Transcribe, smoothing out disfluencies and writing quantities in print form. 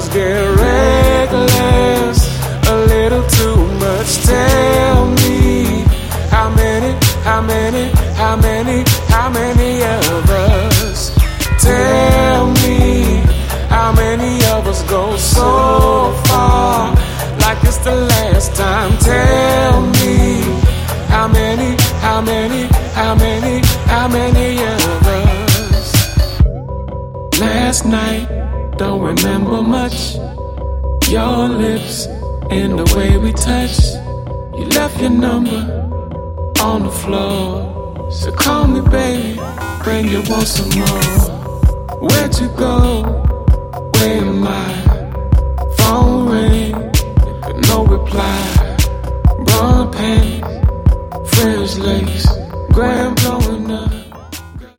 lovers get reckless, a little too much. Tell me, how many of us? Tell me, how many of us go so far, like it's the last time? Tell me, how many of us? Last night, don't remember much. Your lips and the way we touched. You left your number on the floor, so call me, baby, when you want some more. Where'd you go? Where am I? Phone ring, no reply. Blonde pants, fringe lace, grand blowing up.